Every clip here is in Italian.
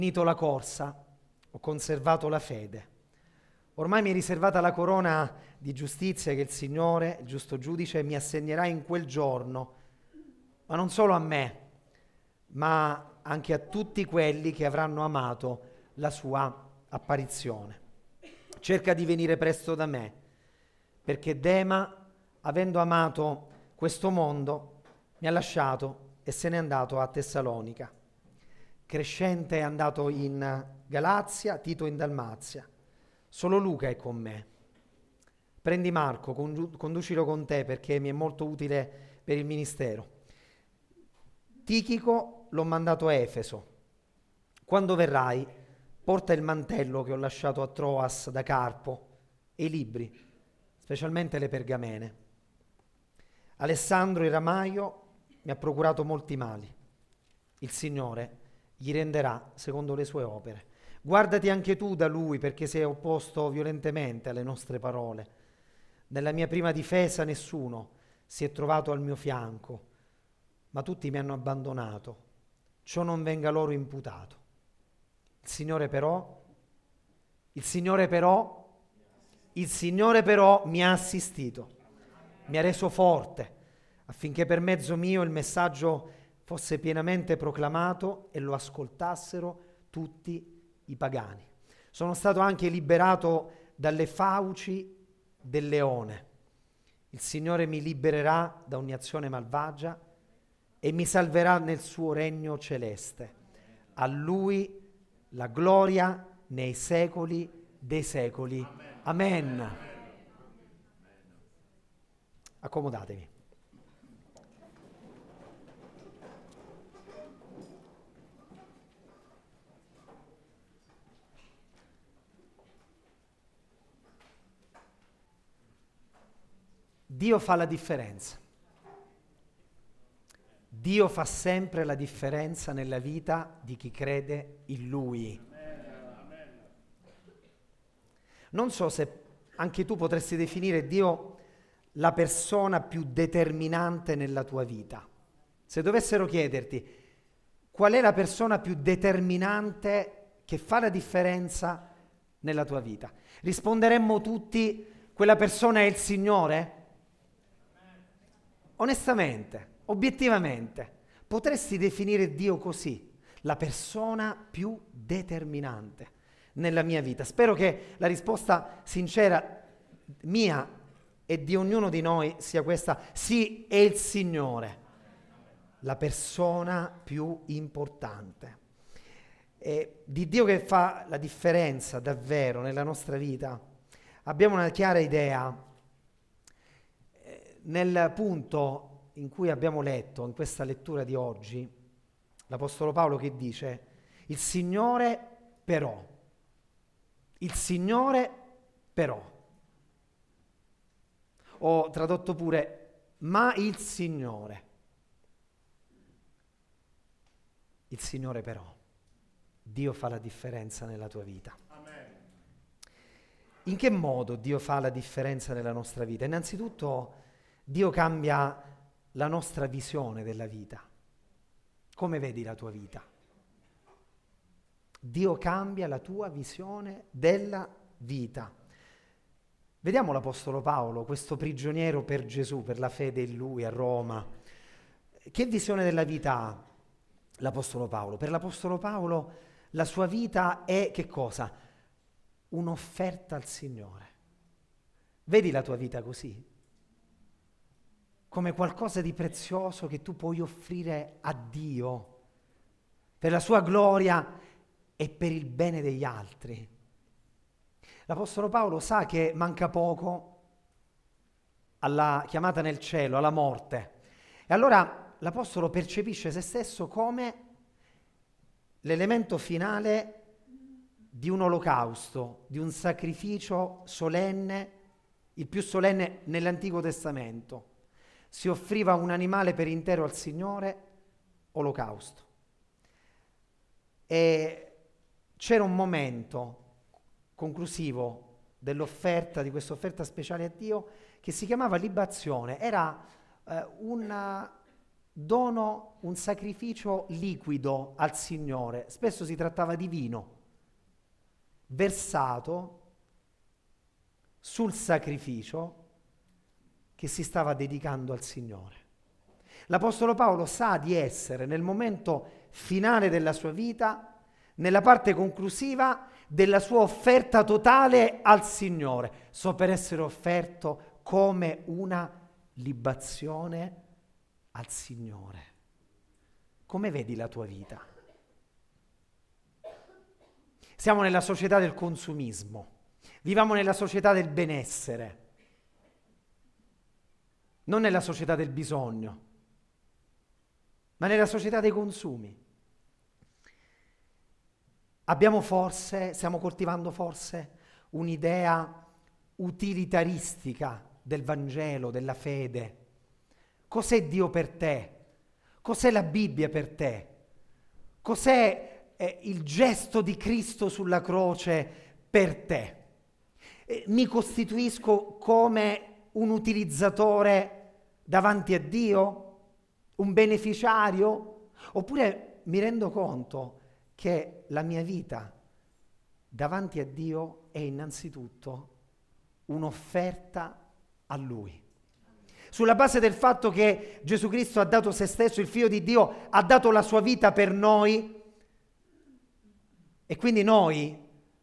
Finito la corsa, ho conservato la fede. Ormai mi è riservata la corona di giustizia che il Signore, il giusto giudice, mi assegnerà in quel giorno, ma non solo a me, ma anche a tutti quelli che avranno amato la sua apparizione. Cerca di venire presto da me, perché Dema, avendo amato questo mondo, mi ha lasciato e se n'è andato a Tessalonica. Crescente è andato in Galazia, Tito in Dalmazia. Solo Luca è con me. Prendi Marco, conducilo con te perché mi è molto utile per il ministero. Tichico l'ho mandato a Efeso. Quando verrai, porta il mantello che ho lasciato a Troas da Carpo e i libri, specialmente le pergamene. Alessandro il ramaio mi ha procurato molti mali. Il Signore gli renderà secondo le sue opere. Guardati anche tu da lui, perché si è opposto violentemente alle nostre parole. Nella mia prima difesa nessuno si è trovato al mio fianco, ma tutti mi hanno abbandonato. Ciò non venga loro imputato. Il Signore però mi ha assistito, mi ha reso forte, affinché per mezzo mio il messaggio fosse pienamente proclamato e lo ascoltassero tutti i pagani. Sono stato anche liberato dalle fauci del leone. Il Signore mi libererà da ogni azione malvagia e mi salverà nel suo regno celeste. A Lui la gloria nei secoli dei secoli. Amen. Accomodatevi. Dio fa la differenza. Dio fa sempre la differenza nella vita di chi crede in Lui. Non so se anche tu potresti definire Dio la persona più determinante nella tua vita. Se dovessero chiederti qual è la persona più determinante che fa la differenza nella tua vita, risponderemmo tutti: quella persona è il Signore? Onestamente, obiettivamente, potresti definire Dio così, la persona più determinante nella mia vita? Spero che la risposta sincera mia e di ognuno di noi sia questa: sì, è il Signore, la persona più importante. E di Dio che fa la differenza davvero nella nostra vita abbiamo una chiara idea nel punto in cui abbiamo letto, in questa lettura di oggi, l'Apostolo Paolo che dice: il Signore però, il Signore però. Ho tradotto pure, ma il Signore però. Dio fa la differenza nella tua vita. Amen. In che modo Dio fa la differenza nella nostra vita? Innanzitutto Dio cambia la nostra visione della vita. Come vedi la tua vita? Dio cambia la tua visione della vita. Vediamo l'Apostolo Paolo, questo prigioniero per Gesù, per la fede in Lui a Roma. Che visione della vita ha l'Apostolo Paolo? Per l'Apostolo Paolo la sua vita è che cosa? Un'offerta al Signore. Vedi la tua vita così? Come qualcosa di prezioso che tu puoi offrire a Dio per la sua gloria e per il bene degli altri. L'Apostolo Paolo sa che manca poco alla chiamata nel cielo, alla morte. E allora l'Apostolo percepisce se stesso come l'elemento finale di un olocausto, di un sacrificio solenne, il più solenne nell'Antico Testamento. Si offriva un animale per intero al Signore, olocausto. E c'era un momento conclusivo dell'offerta, di questa offerta speciale a Dio, che si chiamava libazione. Era dono un sacrificio liquido al Signore. Spesso si trattava di vino versato sul sacrificio che si stava dedicando al Signore. L'Apostolo Paolo sa di essere nel momento finale della sua vita, nella parte conclusiva della sua offerta totale al Signore. So per essere offerto come una libazione al Signore. Come vedi la tua vita? Siamo nella società del consumismo, viviamo nella società del benessere, non nella società del bisogno, ma nella società dei consumi. Stiamo coltivando forse un'idea utilitaristica del Vangelo, della fede. Cos'è Dio per te? Cos'è la Bibbia per te? Cos'è il gesto di Cristo sulla croce per te? Mi costituisco come un utilizzatore davanti a Dio? Un beneficiario? Oppure mi rendo conto che la mia vita davanti a Dio è innanzitutto un'offerta a Lui. Sulla base del fatto che Gesù Cristo ha dato se stesso, il Figlio di Dio ha dato la sua vita per noi, e quindi noi,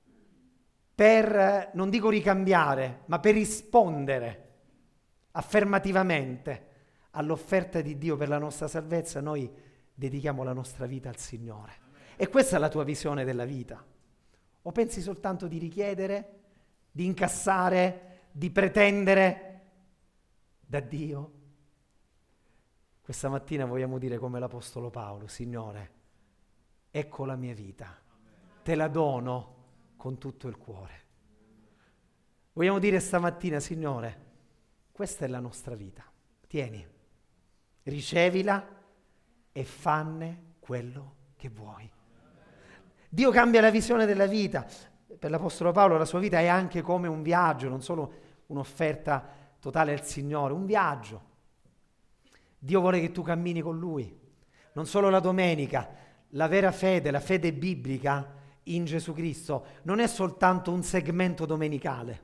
per, non dico ricambiare, ma per rispondere affermativamente all'offerta di Dio per la nostra salvezza, noi dedichiamo la nostra vita al Signore. E questa è la tua visione della vita? O pensi soltanto di richiedere, di incassare, di pretendere da Dio? Questa mattina vogliamo dire come l'Apostolo Paolo: Signore, ecco la mia vita, te la dono con tutto il cuore. Vogliamo dire stamattina: Signore, questa è la nostra vita, tieni, ricevila e fanne quello che vuoi. Dio cambia la visione della vita. Per l'Apostolo Paolo la sua vita è anche come un viaggio, non solo un'offerta totale al Signore, un viaggio. Dio vuole che tu cammini con Lui, non solo la domenica. La vera fede, la fede biblica in Gesù Cristo, non è soltanto un segmento domenicale.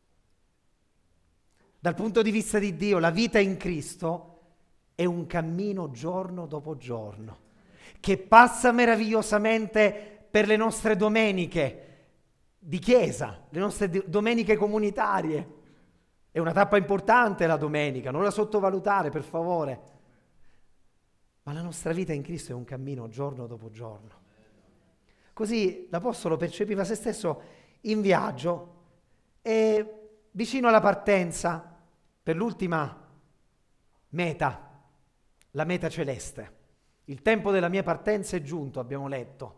Dal punto di vista di Dio, la vita in Cristo è un cammino giorno dopo giorno, che passa meravigliosamente per le nostre domeniche di chiesa, le nostre domeniche comunitarie. È una tappa importante la domenica, non la sottovalutare per favore. Ma la nostra vita in Cristo è un cammino giorno dopo giorno. Così l'Apostolo percepiva se stesso in viaggio e vicino alla partenza per l'ultima meta, la meta celeste. Il tempo della mia partenza è giunto, abbiamo letto.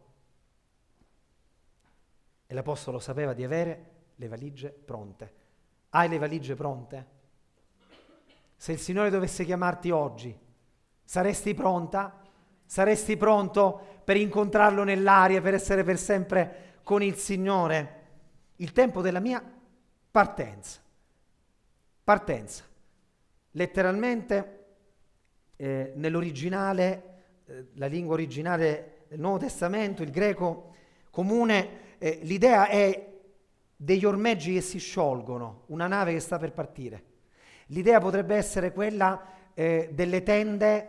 E l'Apostolo sapeva di avere le valigie pronte. Hai le valigie pronte? Se il Signore dovesse chiamarti oggi, saresti pronta? Saresti pronto per incontrarlo nell'aria, per essere per sempre con il Signore? Il tempo della mia partenza. Partenza. Letteralmente, nell'originale, la lingua originale del Nuovo Testamento, il greco comune, l'idea è degli ormeggi che si sciolgono, una nave che sta per partire. L'idea potrebbe essere quella delle tende,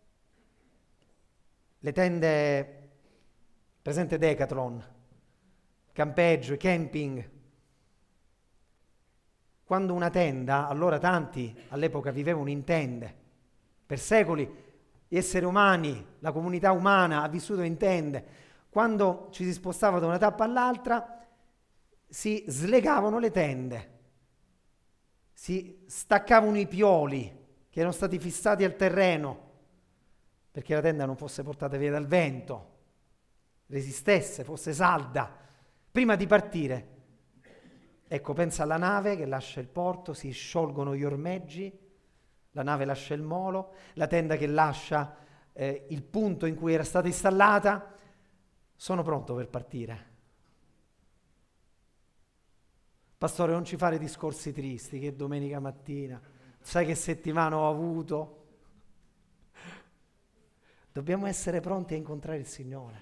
le tende, presente Decathlon, campeggio, camping. Quando una tenda, allora tanti all'epoca vivevano in tende, per secoli gli esseri umani, la comunità umana ha vissuto in tende. Quando ci si spostava da una tappa all'altra, si slegavano le tende, si staccavano i pioli che erano stati fissati al terreno perché la tenda non fosse portata via dal vento, resistesse, fosse salda. Prima di partire, ecco, pensa alla nave che lascia il porto, si sciolgono gli ormeggi, la nave lascia il molo, la tenda che lascia il punto in cui era stata installata. Sono pronto per partire. Pastore, non ci fare discorsi tristi, che domenica mattina, sai che settimana ho avuto? Dobbiamo essere pronti a incontrare il Signore.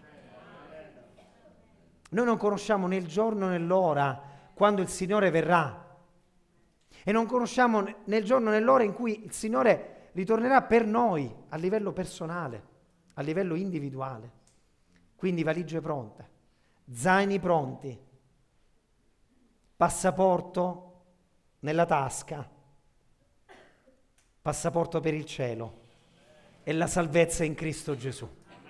Noi non conosciamo né il giorno né l'ora quando il Signore verrà. E non conosciamo né il giorno né l'ora in cui il Signore ritornerà per noi a livello personale, a livello individuale. Quindi valigie pronte, zaini pronti, passaporto nella tasca, passaporto per il cielo e la salvezza in Cristo Gesù.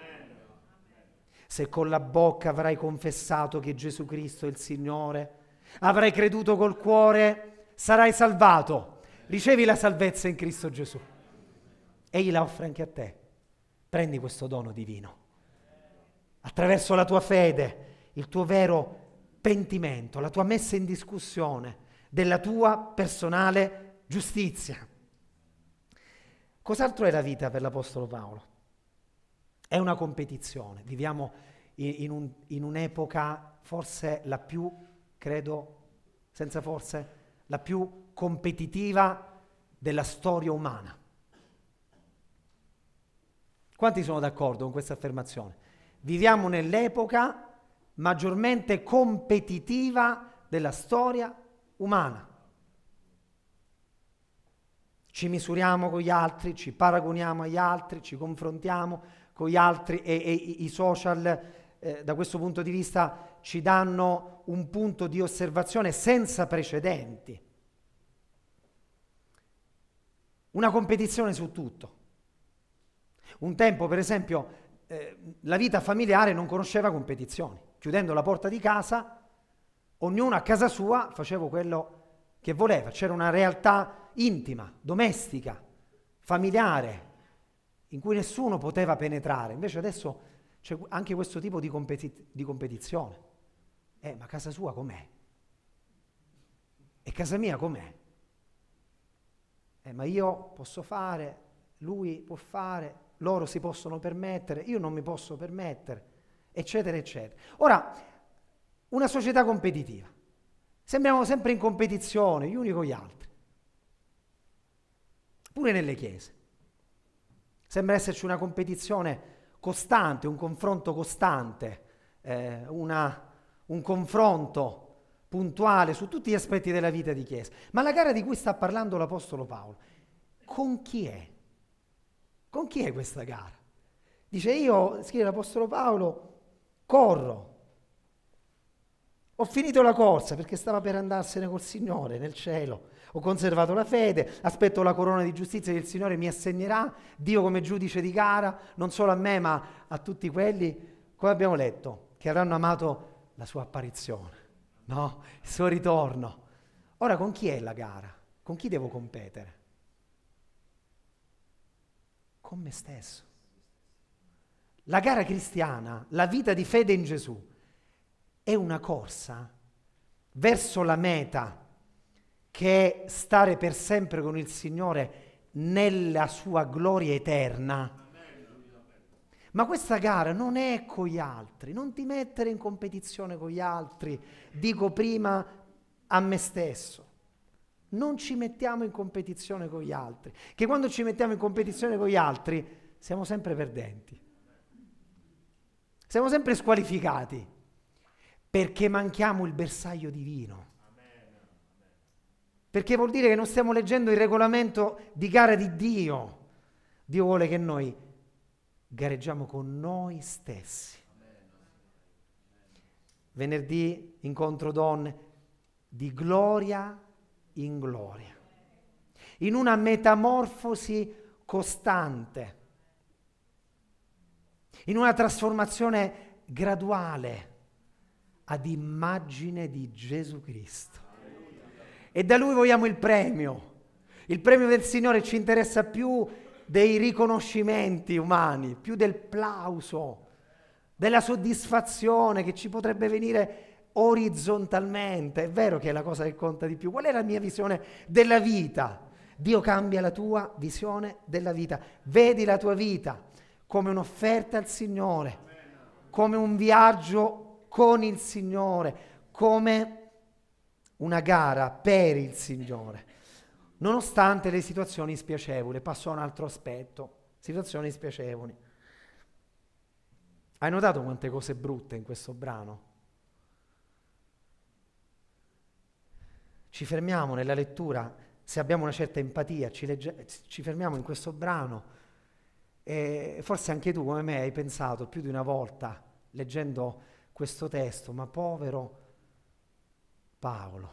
Se con la bocca avrai confessato che Gesù Cristo è il Signore, avrai creduto col cuore, sarai salvato. Ricevi la salvezza in Cristo Gesù. Egli la offre anche a te. Prendi questo dono divino. Attraverso la tua fede, il tuo vero pentimento, la tua messa in discussione della tua personale giustizia. Cos'altro è la vita per l'Apostolo Paolo? È una competizione. Viviamo in un'epoca forse la più, credo, senza forse, la più competitiva della storia umana. Quanti sono d'accordo con questa affermazione? Viviamo nell'epoca maggiormente competitiva della storia umana. Ci misuriamo con gli altri, ci paragoniamo agli altri, ci confrontiamo con gli altri e i social da questo punto di vista ci danno un punto di osservazione senza precedenti. Una competizione su tutto. Un tempo, per esempio, la vita familiare non conosceva competizioni. Chiudendo la porta di casa, ognuno a casa sua faceva quello che voleva. C'era una realtà intima, domestica, familiare, in cui nessuno poteva penetrare. Invece adesso c'è anche questo tipo di competizione. Ma casa sua com'è? E casa mia com'è? Ma io posso fare, lui può fare, loro si possono permettere, io non mi posso permettere, eccetera, eccetera. Ora, una società competitiva. Sembriamo sempre in competizione, gli uni con gli altri. Pure nelle chiese. Sembra esserci una competizione costante, un confronto costante, un confronto puntuale su tutti gli aspetti della vita di chiesa. Ma la gara di cui sta parlando l'Apostolo Paolo, con chi è? Con chi è questa gara? Dice io, scrive l'Apostolo Paolo, corro. Ho finito la corsa perché stava per andarsene col Signore nel cielo. Ho conservato la fede, aspetto la corona di giustizia che il Signore mi assegnerà, Dio come giudice di gara, non solo a me ma a tutti quelli, come abbiamo letto, che avranno amato la sua apparizione, no? Il suo ritorno. Ora con chi è la gara? Con chi devo competere? Con me stesso. La gara cristiana, la vita di fede in Gesù, è una corsa verso la meta che è stare per sempre con il Signore nella sua gloria eterna. Ma questa gara non è con gli altri, non ti mettere in competizione con gli altri, dico prima a me stesso. Non ci mettiamo in competizione con gli altri, che quando ci mettiamo in competizione con gli altri siamo sempre perdenti. Siamo sempre squalificati, perché manchiamo il bersaglio divino. Perché vuol dire che non stiamo leggendo il regolamento di gara di Dio. Dio vuole che noi gareggiamo con noi stessi. Venerdì incontro donne di gloria in gloria, in una metamorfosi costante, in una trasformazione graduale ad immagine di Gesù Cristo. E da Lui vogliamo il premio. Il premio del Signore ci interessa più dei riconoscimenti umani, più del plauso, della soddisfazione che ci potrebbe venire orizzontalmente. È vero che è la cosa che conta di più. Qual è la mia visione della vita? Dio cambia la tua visione della vita. Vedi la tua vita come un'offerta al Signore, come un viaggio con il Signore, come una gara per il Signore, nonostante le situazioni spiacevoli. Passo a un altro aspetto, situazioni spiacevoli. Hai notato quante cose brutte in questo brano? Ci fermiamo nella lettura, se abbiamo una certa empatia, ci fermiamo in questo brano e forse anche tu come me hai pensato più di una volta leggendo questo testo, Paolo,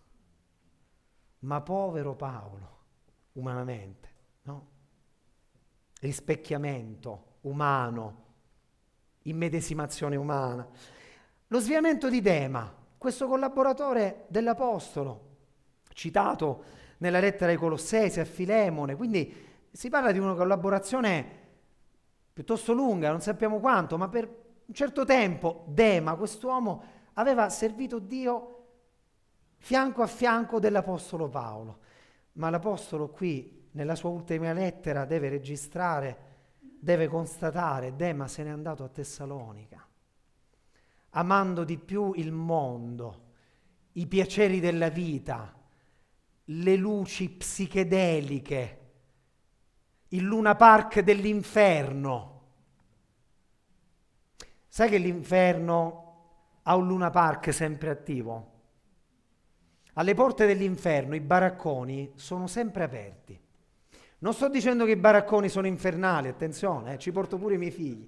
ma povero Paolo, umanamente, no? Rispecchiamento umano, immedesimazione umana. Lo sviamento di Dema, questo collaboratore dell'Apostolo, citato nella lettera ai Colossesi, a Filemone, quindi si parla di una collaborazione piuttosto lunga, non sappiamo quanto, ma per un certo tempo Dema, quest'uomo, aveva servito Dio fianco a fianco dell'Apostolo Paolo. Ma l'Apostolo qui, nella sua ultima lettera, deve registrare, deve constatare, Dema se n'è andato a Tessalonica, amando di più il mondo, i piaceri della vita, le luci psichedeliche, il Luna Park dell'inferno. Sai che l'inferno ha un Luna Park sempre attivo? Alle porte dell'inferno i baracconi sono sempre aperti. Non sto dicendo che i baracconi sono infernali, attenzione, ci porto pure i miei figli.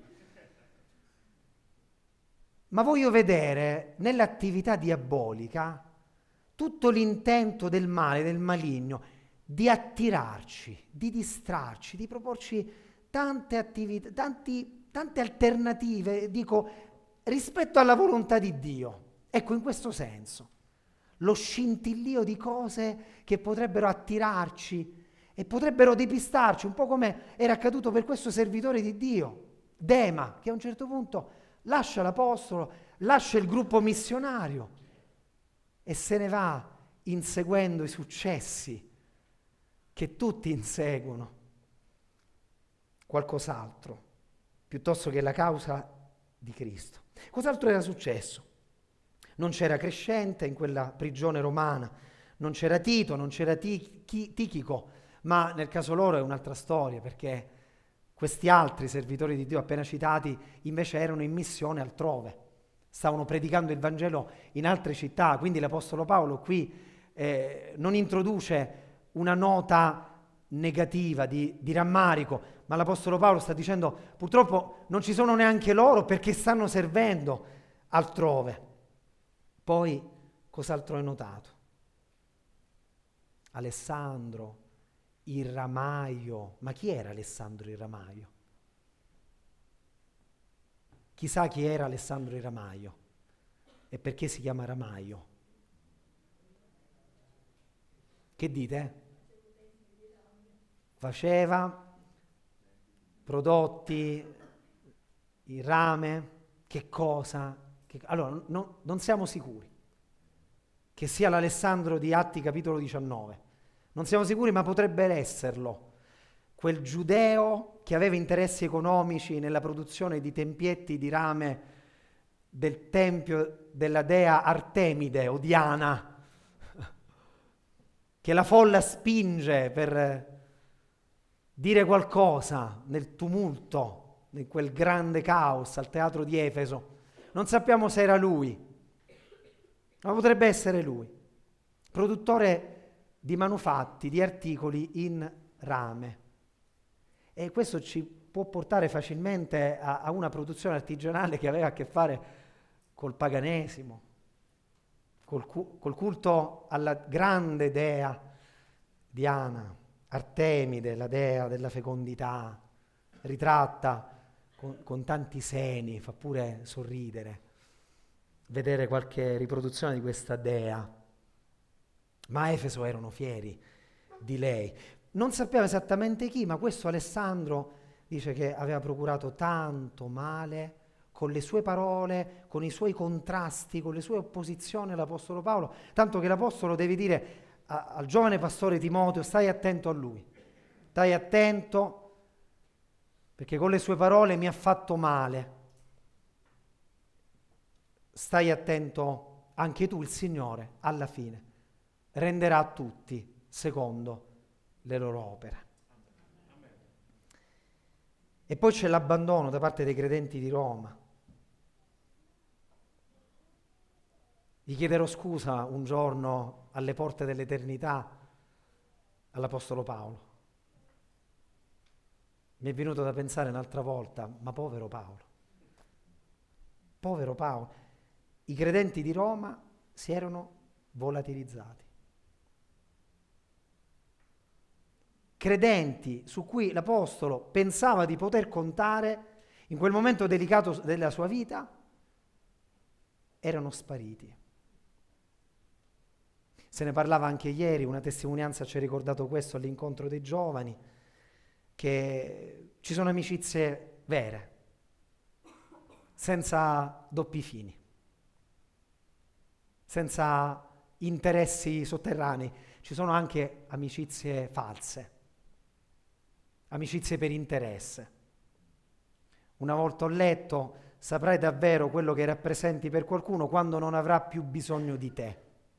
Ma voglio vedere nell'attività diabolica tutto l'intento del male, del maligno, di attirarci, di distrarci, di proporci tante attività, tante alternative, dico, rispetto alla volontà di Dio. Ecco, in questo senso, lo scintillio di cose che potrebbero attirarci e potrebbero depistarci, un po' come era accaduto per questo servitore di Dio, Dema, che a un certo punto lascia l'apostolo, lascia il gruppo missionario e se ne va inseguendo i successi che tutti inseguono, qualcos'altro, piuttosto che la causa di Cristo. Cos'altro era successo? Non c'era Crescente in quella prigione romana, non c'era Tito, non c'era Tichico, ma nel caso loro è un'altra storia, perché questi altri servitori di Dio appena citati invece erano in missione altrove, stavano predicando il Vangelo in altre città, quindi l'Apostolo Paolo qui non introduce una nota negativa di rammarico, ma l'Apostolo Paolo sta dicendo purtroppo non ci sono neanche loro perché stanno servendo altrove. Poi cos'altro hai notato? Alessandro, il Ramaio. Ma chi era Alessandro il Ramaio? Chissà chi era Alessandro il Ramaio e perché si chiama Ramaio. Che dite? Faceva prodotti, il rame, che cosa? Allora, non siamo sicuri che sia l'Alessandro di Atti capitolo 19. Non siamo sicuri, ma potrebbe esserlo. Quel giudeo che aveva interessi economici nella produzione di tempietti di rame del tempio della dea Artemide o Diana, che la folla spinge per dire qualcosa nel tumulto, in quel grande caos al teatro di Efeso. Non sappiamo se era lui, ma potrebbe essere lui, produttore di manufatti, di articoli in rame. E questo ci può portare facilmente a una produzione artigianale che aveva a che fare col paganesimo, col culto alla grande dea Diana, Artemide, la dea della fecondità, ritratta con tanti seni, fa pure sorridere vedere qualche riproduzione di questa dea. Ma a Efeso erano fieri di lei. Non sappiamo esattamente chi, ma questo Alessandro dice che aveva procurato tanto male con le sue parole, con i suoi contrasti, con le sue opposizioni all'Apostolo Paolo, tanto che l'Apostolo deve dire al giovane pastore Timoteo: stai attento a lui, stai attento perché con le sue parole mi ha fatto male. Stai attento anche tu, il Signore alla fine renderà a tutti secondo le loro opere. E poi c'è l'abbandono da parte dei credenti di Roma. Gli chiederò scusa un giorno alle porte dell'eternità all'Apostolo Paolo. Mi è venuto da pensare un'altra volta, ma povero Paolo. Povero Paolo. I credenti di Roma si erano volatilizzati. Credenti su cui l'Apostolo pensava di poter contare in quel momento delicato della sua vita erano spariti. Se ne parlava anche ieri, una testimonianza ci ha ricordato questo all'incontro dei giovani, che ci sono amicizie vere, senza doppi fini, senza interessi sotterranei. Ci sono anche amicizie false, amicizie per interesse. Una volta ho letto, saprai davvero quello che rappresenti per qualcuno quando non avrà più bisogno di te.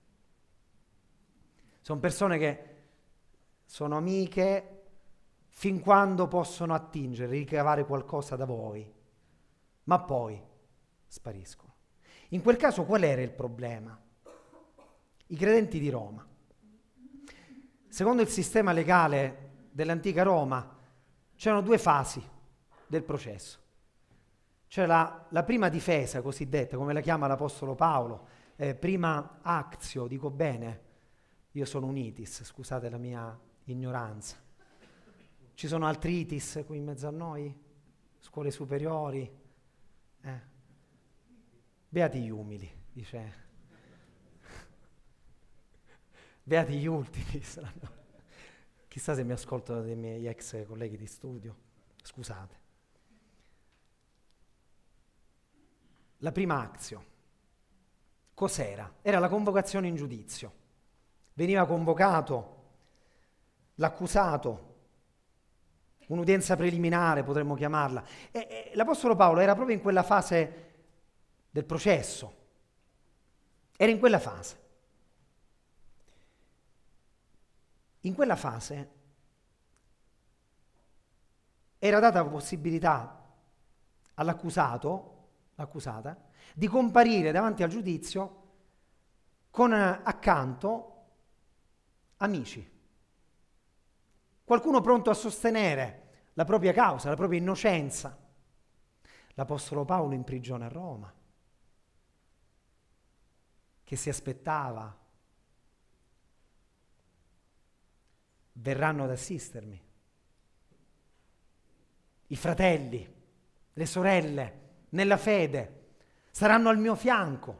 Sono persone che sono amiche fin quando possono attingere, ricavare qualcosa da voi, ma poi spariscono. In quel caso qual era il problema? I credenti di Roma. Secondo il sistema legale dell'antica Roma c'erano due fasi del processo. C'era la prima difesa cosiddetta, come la chiama l'Apostolo Paolo, prima actio, dico bene, io sono un itis, scusate la mia ignoranza. Ci sono altri itis qui in mezzo a noi? Scuole superiori? Beati gli umili, dice. Beati gli ultimi. Chissà se mi ascoltano dei miei ex colleghi di studio. Scusate. La prima actio. Cos'era? Era la convocazione in giudizio. Veniva convocato l'accusato, un'udienza preliminare potremmo chiamarla. E l'Apostolo Paolo era proprio in quella fase del processo. Era in quella fase. In quella fase era data la possibilità all'accusato, l'accusata, di comparire davanti al giudizio con accanto amici. Qualcuno pronto a sostenere la propria causa, la propria innocenza. L'Apostolo Paolo in prigione a Roma, che si aspettava: verranno ad assistermi i fratelli, le sorelle, nella fede, saranno al mio fianco,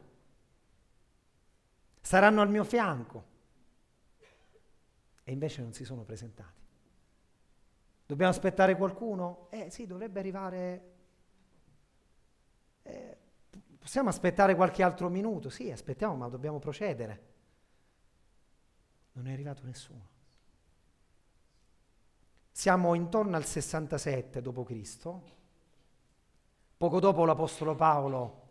saranno al mio fianco. E invece non si sono presentati. Dobbiamo aspettare qualcuno? Sì, dovrebbe arrivare. Possiamo aspettare qualche altro minuto? Sì, aspettiamo, ma dobbiamo procedere. Non è arrivato nessuno. Siamo intorno al 67 d.C. Poco dopo l'Apostolo Paolo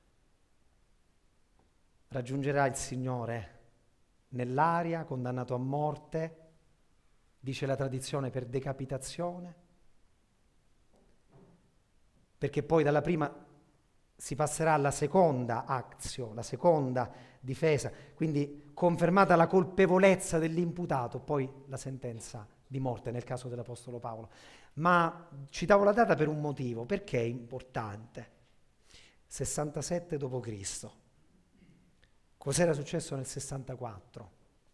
raggiungerà il Signore nell'aria, condannato a morte, dice la tradizione per decapitazione, perché poi dalla prima si passerà alla seconda actio, la seconda difesa, quindi confermata la colpevolezza dell'imputato, poi la sentenza di morte nel caso dell'Apostolo Paolo. Ma citavo la data per un motivo, perché è importante. 67 d.C. Cos'era successo nel 64?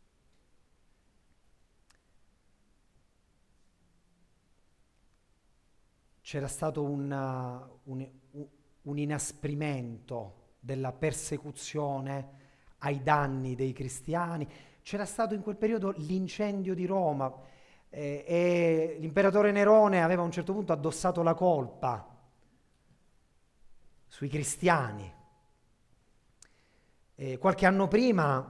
C'era stato un inasprimento della persecuzione ai danni dei cristiani. C'era stato in quel periodo l'incendio di Roma e l'imperatore Nerone aveva a un certo punto addossato la colpa sui cristiani. Qualche anno prima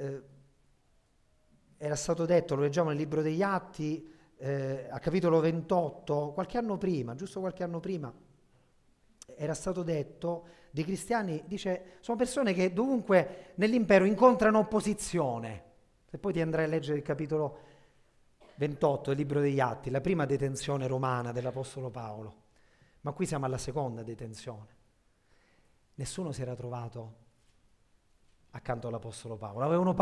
era stato detto, lo leggiamo nel libro degli Atti, a capitolo 28, qualche anno prima, giusto qualche anno prima, era stato detto dei cristiani, dice, sono persone che dovunque nell'impero incontrano opposizione. Se poi ti andrai a leggere il capitolo 28 del libro degli Atti, la prima detenzione romana dell'Apostolo Paolo, ma qui siamo alla seconda detenzione. Nessuno si era trovato accanto all'Apostolo Paolo. Avevano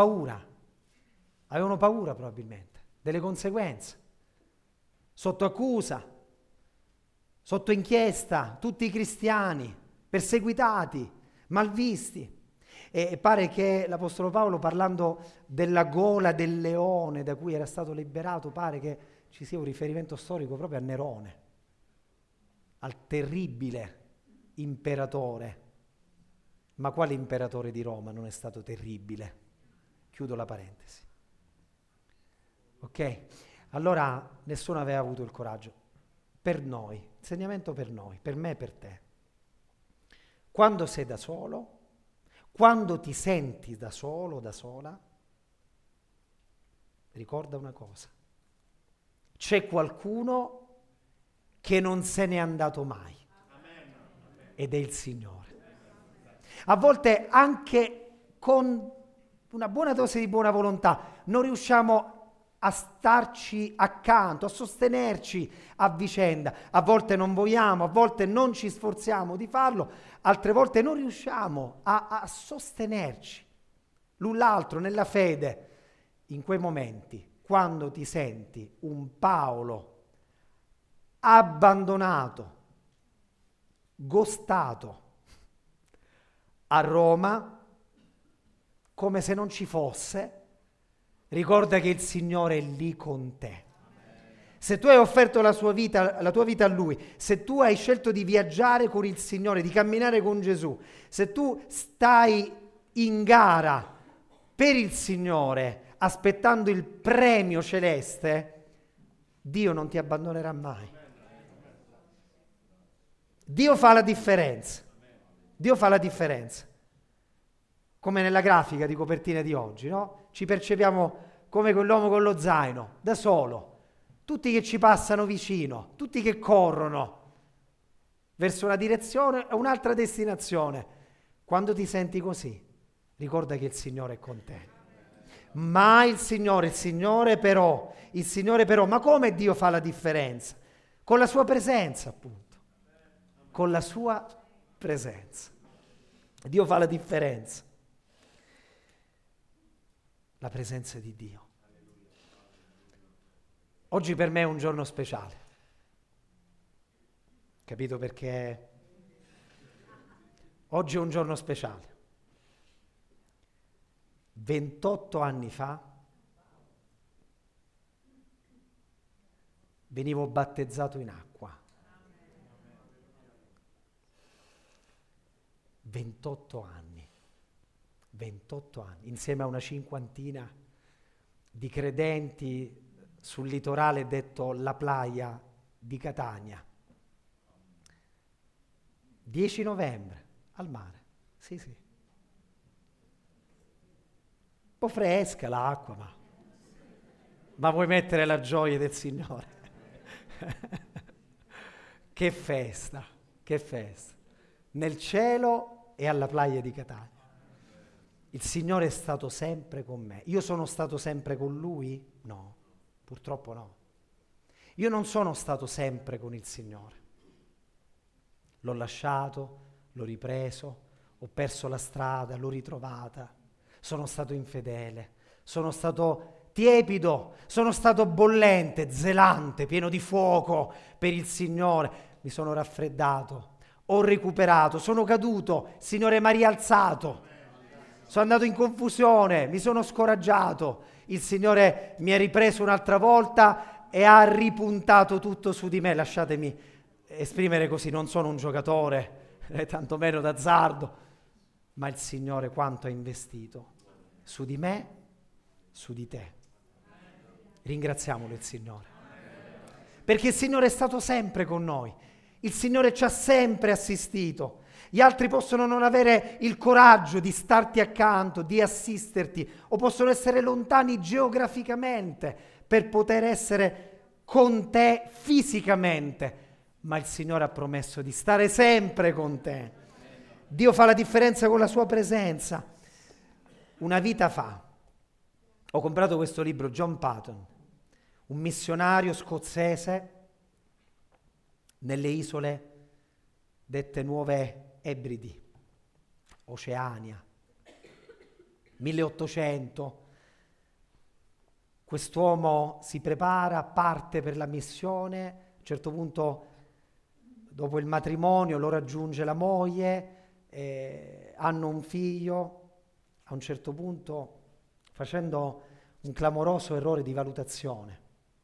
paura probabilmente delle conseguenze. Sotto accusa, sotto inchiesta, tutti i cristiani, perseguitati, malvisti. E pare che l'Apostolo Paolo, parlando della gola del leone da cui era stato liberato, pare che ci sia un riferimento storico proprio a Nerone, al terribile imperatore. Ma quale imperatore di Roma non è stato terribile? Chiudo la parentesi. Ok? Allora nessuno aveva avuto il coraggio. Per noi, insegnamento per noi, per me e per te. Quando sei da solo, quando ti senti da solo, da sola, ricorda una cosa. C'è qualcuno che non se n'è andato mai. Ed è il Signore. A volte anche con una buona dose di buona volontà non riusciamo a starci accanto, a sostenerci a vicenda. A volte non vogliamo, a volte non ci sforziamo di farlo, altre volte non riusciamo a sostenerci l'un l'altro nella fede. In quei momenti, quando ti senti un Paolo abbandonato, ghostato a Roma, come se non ci fosse, ricorda che il Signore è lì con te. Se tu hai offerto la tua vita a Lui, se tu hai scelto di viaggiare con il Signore, di camminare con Gesù, se tu stai in gara per il Signore, aspettando il premio celeste, Dio non ti abbandonerà mai. Dio fa la differenza. Dio fa la differenza. Come nella grafica di copertina di oggi, no? Ci percepiamo come quell'uomo con lo zaino, da solo. Tutti che ci passano vicino, tutti che corrono verso una direzione e un'altra destinazione. Quando ti senti così, ricorda che il Signore è con te. Ma il Signore però, ma come Dio fa la differenza? Con la sua presenza, appunto. Con la sua presenza. Dio fa la differenza. La presenza di Dio. Oggi per me è un giorno speciale. Capito perché? Oggi è un giorno speciale. 28 anni fa venivo battezzato in acqua. 28 anni, insieme a una cinquantina di credenti sul litorale detto La Playa di Catania. 10 novembre, al mare, sì. Un po' fresca l'acqua, ma vuoi mettere la gioia del Signore? Che festa, nel cielo e alla Playa di Catania. Il Signore è stato sempre con me. Io sono stato sempre con Lui? No, purtroppo no. Io non sono stato sempre con il Signore. L'ho lasciato, l'ho ripreso, ho perso la strada, l'ho ritrovata. Sono stato infedele, sono stato tiepido, sono stato bollente, zelante, pieno di fuoco per il Signore. Mi sono raffreddato, ho recuperato, sono caduto, il Signore mi ha rialzato. Sono andato in confusione, mi sono scoraggiato, il Signore mi ha ripreso un'altra volta e ha ripuntato tutto su di me. Lasciatemi esprimere così, non sono un giocatore, tantomeno d'azzardo, ma il Signore quanto ha investito su di me, su di te. Ringraziamolo il Signore, perché il Signore è stato sempre con noi, il Signore ci ha sempre assistito. Gli altri possono non avere il coraggio di starti accanto, di assisterti, o possono essere lontani geograficamente per poter essere con te fisicamente, ma il Signore ha promesso di stare sempre con te. Dio fa la differenza con la sua presenza. Una vita fa ho comprato questo libro, John Paton, un missionario scozzese nelle isole dette Nuove Ebridi, Oceania. 1800. Quest'uomo si prepara, parte per la missione, a un certo punto, dopo il matrimonio, lo raggiunge la moglie, hanno un figlio, a un certo punto, facendo un clamoroso errore di valutazione,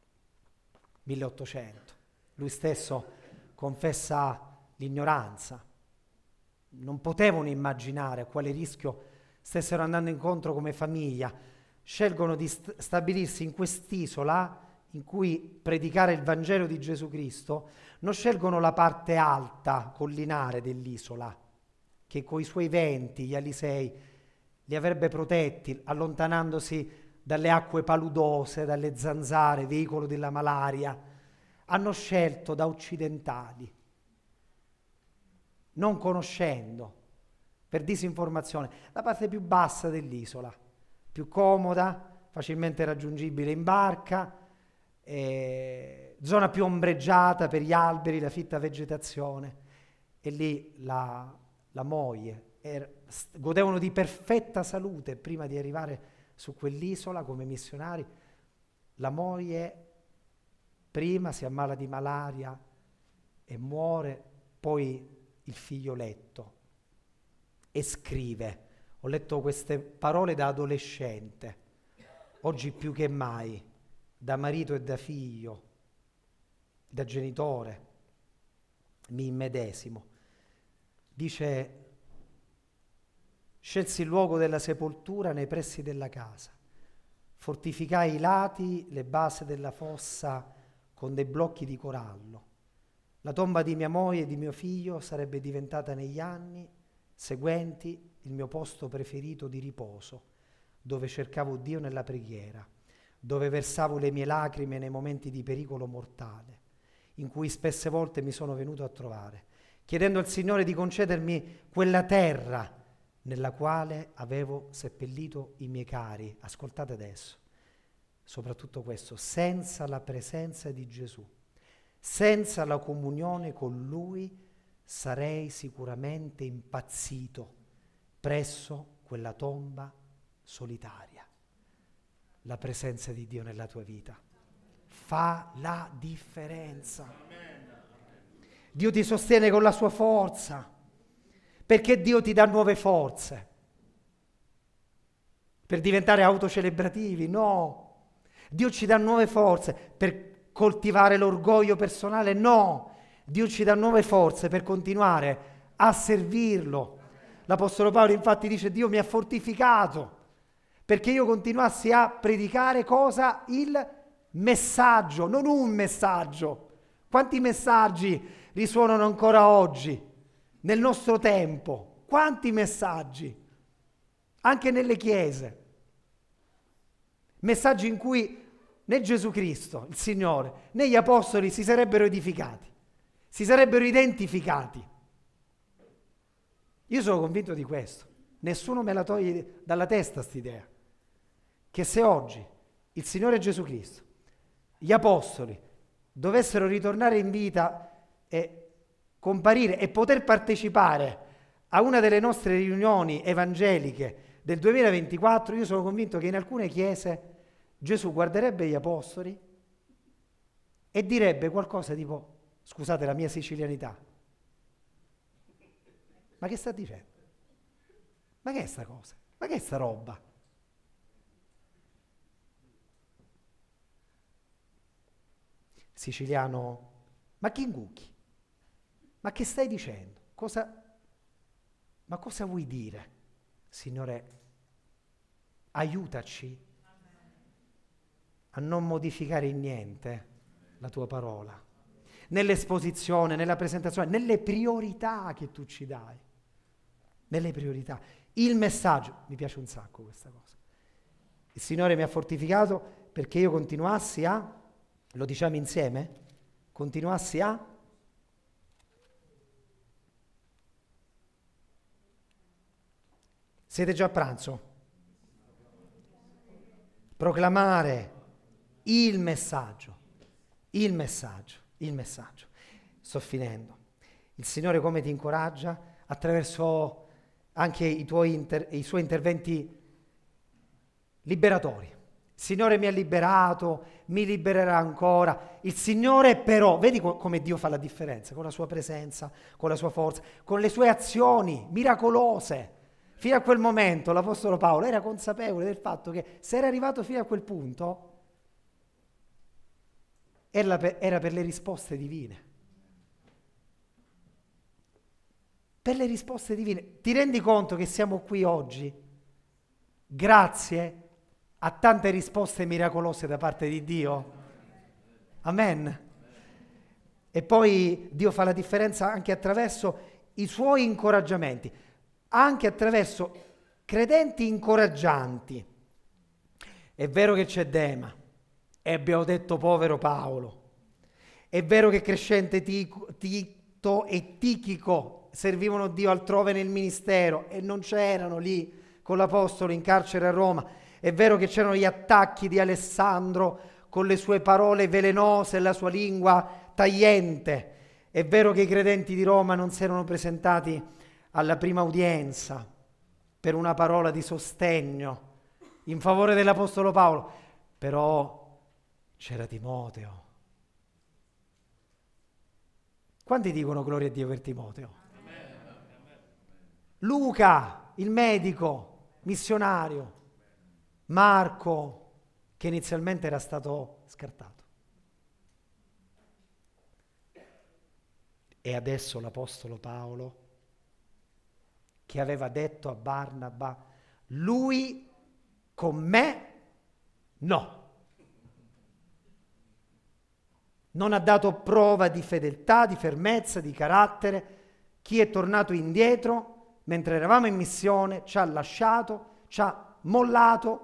1800. Lui stesso confessa l'ignoranza. Non potevano immaginare a quale rischio stessero andando incontro come famiglia. Scelgono di stabilirsi in quest'isola in cui predicare il Vangelo di Gesù Cristo. Non scelgono la parte alta, collinare dell'isola, che coi suoi venti, gli alisei, li avrebbe protetti, allontanandosi dalle acque paludose, dalle zanzare, veicolo della malaria. Hanno scelto da occidentali, non conoscendo, per disinformazione, la parte più bassa dell'isola, più comoda, facilmente raggiungibile in barca, zona più ombreggiata per gli alberi, la fitta vegetazione. E lì la moglie godevano di perfetta salute prima di arrivare su quell'isola come missionari. La moglie prima si ammala di malaria e muore, poi il figlioletto, e scrive. Ho letto queste parole da adolescente, oggi più che mai, da marito e da figlio, da genitore, mi immedesimo. Dice: scelsi il luogo della sepoltura nei pressi della casa, fortificai i lati, le basi della fossa con dei blocchi di corallo. La tomba di mia moglie e di mio figlio sarebbe diventata negli anni seguenti il mio posto preferito di riposo, dove cercavo Dio nella preghiera, dove versavo le mie lacrime nei momenti di pericolo mortale, in cui spesse volte mi sono venuto a trovare, chiedendo al Signore di concedermi quella terra nella quale avevo seppellito i miei cari. Ascoltate adesso, soprattutto questo: senza la presenza di Gesù, senza la comunione con Lui, sarei sicuramente impazzito presso quella tomba solitaria. La presenza di Dio nella tua vita fa la differenza. Dio ti sostiene con la sua forza, perché Dio ti dà nuove forze per diventare autocelebrativi. No, Dio ci dà nuove forze per coltivare l'orgoglio personale. No, Dio ci dà nuove forze per continuare a servirlo. L'Apostolo Paolo infatti dice: Dio mi ha fortificato perché io continuassi a predicare cosa? Il messaggio, non un messaggio. Quanti messaggi risuonano ancora oggi, nel nostro tempo? Quanti messaggi? Anche nelle chiese. Messaggi in cui né Gesù Cristo, il Signore, né gli Apostoli si sarebbero edificati, si sarebbero identificati. Io sono convinto di questo. Nessuno me la toglie dalla testa st'idea. Che se oggi il Signore Gesù Cristo, gli Apostoli, dovessero ritornare in vita e comparire e poter partecipare a una delle nostre riunioni evangeliche del 2024, io sono convinto che in alcune chiese Gesù guarderebbe gli Apostoli e direbbe qualcosa tipo: scusate la mia sicilianità, ma che sta dicendo? Ma che è sta cosa? Ma che è sta roba? Siciliano: ma chi ingucchi? Ma che stai dicendo? Ma cosa vuoi dire? Signore, aiutaci a non modificare in niente la tua parola, nell'esposizione, nella presentazione, nelle priorità che tu ci dai, nelle priorità. Il messaggio, mi piace un sacco questa cosa. Il Signore mi ha fortificato perché io continuassi a, lo diciamo insieme? Continuassi a siete già a pranzo? Proclamare il messaggio, il messaggio, il messaggio. Sto finendo. Il Signore come ti incoraggia attraverso anche i suoi interventi liberatori. Il Signore mi ha liberato, mi libererà ancora. Il Signore però, vedi come Dio fa la differenza, con la sua presenza, con la sua forza, con le sue azioni miracolose. Fino a quel momento l'Apostolo Paolo era consapevole del fatto che se era arrivato fino a quel punto era per le risposte divine. Per le risposte divine. Ti rendi conto che siamo qui oggi grazie a tante risposte miracolose da parte di Dio? Amen. E poi Dio fa la differenza anche attraverso i suoi incoraggiamenti, anche attraverso credenti incoraggianti. È vero che c'è Dema, e abbiamo detto povero Paolo. È vero che Crescente, Tito e Tichico servivano Dio altrove nel ministero e non c'erano lì con l'Apostolo in carcere a Roma. È vero che c'erano gli attacchi di Alessandro con le sue parole velenose e la sua lingua tagliente. È vero che i credenti di Roma non si erano presentati alla prima udienza per una parola di sostegno in favore dell'Apostolo Paolo, però c'era Timoteo. Quanti dicono gloria a Dio per Timoteo? Luca, il medico, missionario. Marco, che inizialmente era stato scartato. E adesso l'Apostolo Paolo, che aveva detto a Barnaba, lui con me no. Non ha dato prova di fedeltà, di fermezza, di carattere. Chi è tornato indietro, mentre eravamo in missione, ci ha lasciato, ci ha mollato.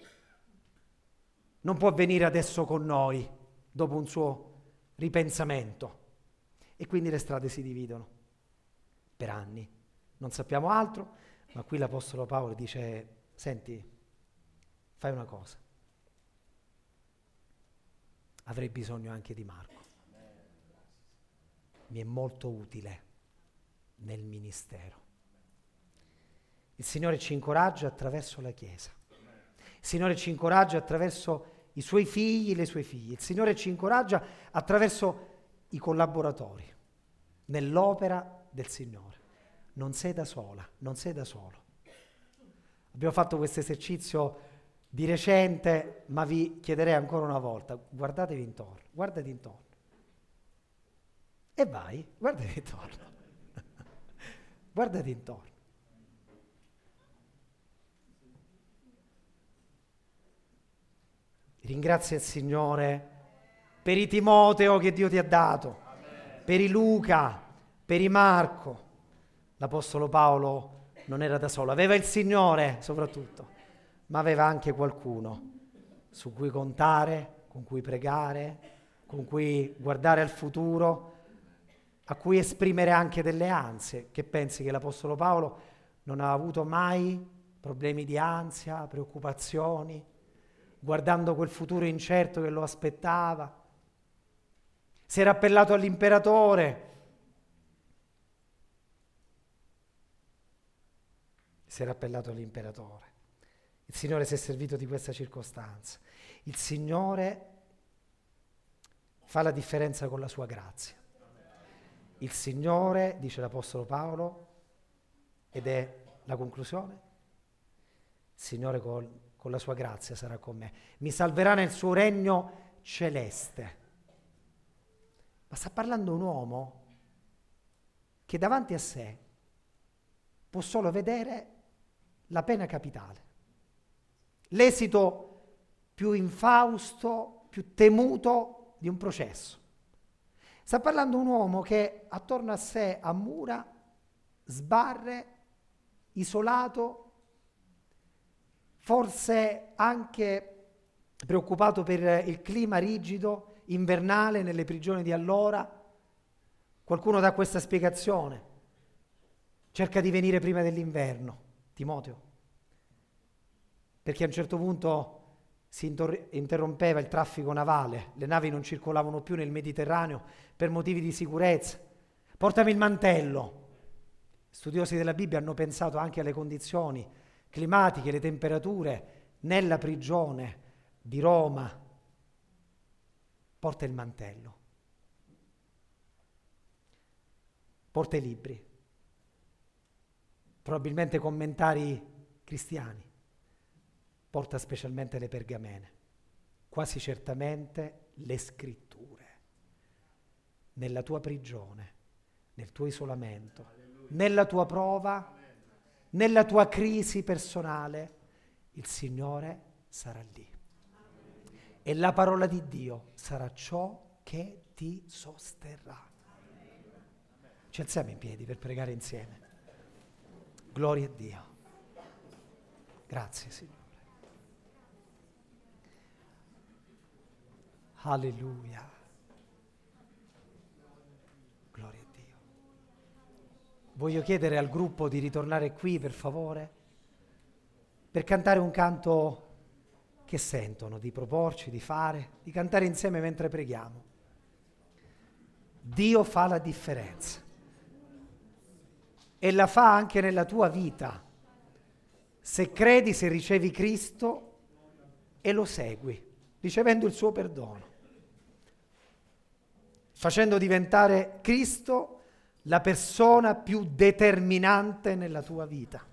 Non può venire adesso con noi, dopo un suo ripensamento. E quindi le strade si dividono per anni. Non sappiamo altro, ma qui l'Apostolo Paolo dice, senti, fai una cosa. Avrei bisogno anche di Marco. Mi è molto utile nel ministero. Il Signore ci incoraggia attraverso la Chiesa. Il Signore ci incoraggia attraverso i suoi figli, le sue figlie. Il Signore ci incoraggia attraverso i collaboratori nell'opera del Signore. Non sei da sola, non sei da solo. Abbiamo fatto questo esercizio di recente, ma vi chiederei ancora una volta, guardatevi intorno, guardati intorno. E vai, guardati intorno. Guardati intorno. Ringrazia il Signore per i Timoteo che Dio ti ha dato, per i Luca, per i Marco. L'Apostolo Paolo non era da solo, aveva il Signore soprattutto, ma aveva anche qualcuno su cui contare, con cui pregare, con cui guardare al futuro, a cui esprimere anche delle ansie. Che pensi che l'Apostolo Paolo non ha avuto mai problemi di ansia, preoccupazioni, guardando quel futuro incerto che lo aspettava? Si era appellato all'imperatore. Si era appellato all'imperatore. Il Signore si è servito di questa circostanza. Il Signore fa la differenza con la sua grazia. Il Signore, dice l'Apostolo Paolo, ed è la conclusione, il Signore con la sua grazia sarà con me. Mi salverà nel suo regno celeste. Ma sta parlando un uomo che davanti a sé può solo vedere la pena capitale, l'esito più infausto, più temuto di un processo. Sta parlando un uomo che attorno a sé ha mura, sbarre, isolato, forse anche preoccupato per il clima rigido, invernale nelle prigioni di allora. Qualcuno dà questa spiegazione. Cerca di venire prima dell'inverno, Timoteo, perché a un certo punto si interrompeva il traffico navale, le navi non circolavano più nel Mediterraneo per motivi di sicurezza. Portami il mantello. Studiosi della Bibbia hanno pensato anche alle condizioni climatiche, le temperature nella prigione di Roma, porta il mantello, porta i libri, probabilmente commentari cristiani, porta specialmente le pergamene, quasi certamente le scritture. Nella tua prigione, nel tuo isolamento, nella tua prova, nella tua crisi personale, il Signore sarà lì. E la parola di Dio sarà ciò che ti sosterrà. Ci alziamo in piedi per pregare insieme. Gloria a Dio. Grazie, Signore. Alleluia. Gloria a Dio. Voglio chiedere al gruppo di ritornare qui, per favore, per cantare un canto che sentono, di proporci, di fare, di cantare insieme mentre preghiamo. Dio fa la differenza e la fa anche nella tua vita. Se credi, se ricevi Cristo e lo segui, ricevendo il suo perdono, facendo diventare Cristo la persona più determinante nella tua vita.